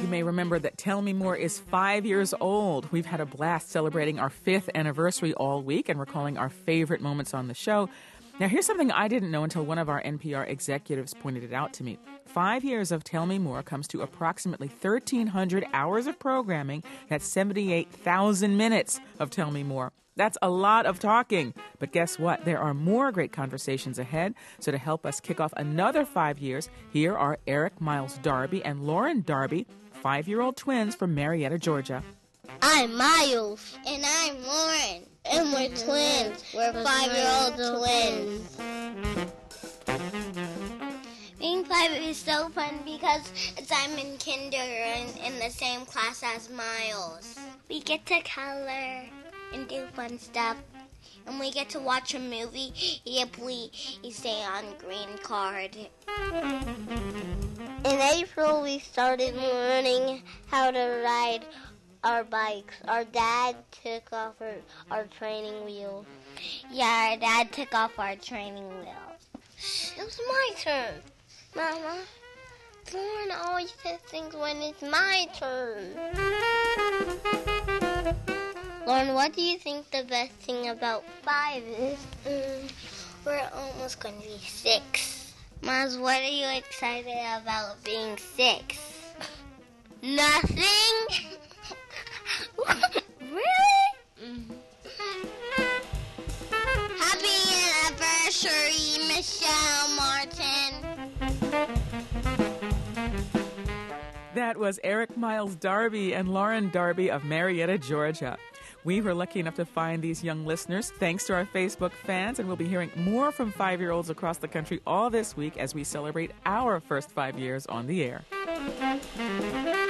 You may remember that Tell Me More is 5 years old. We've had a blast celebrating our 5th anniversary all week and recalling our favorite moments on the show. Now, here's something I didn't know until one of our NPR executives pointed it out to me. 5 years of Tell Me More comes to approximately 1,300 hours of programming. That's 78,000 minutes of Tell Me More. That's a lot of talking. But guess what? There are more great conversations ahead. So to help us kick off another 5 years, here are Eric Miles Darby and Lauren Darby, 5-year-old twins from Marietta, Georgia. I'm Miles. And I'm Lauren. And we're twins. We're 5-year-old twins. Being 5 is so fun because I'm in kinder and in the same class as Miles. We get to color and do fun stuff. And we get to watch a movie if we stay on green card. In April, we started learning how to ride our bikes. Our dad took off our training wheels. Yeah, our dad took off our training wheels. It was my turn. Mama, Lauren always says things when it's my turn. Lauren, what do you think the best thing about 5 is? We're almost going to be 6. Miles, what are you excited about being 6? Nothing? Really? Happy anniversary, Michelle Martin. That was Eric Miles Darby and Lauren Darby of Marietta, Georgia. We were lucky enough to find these young listeners thanks to our Facebook fans, and we'll be hearing more from 5-year-olds across the country all this week as we celebrate our first 5 years on the air.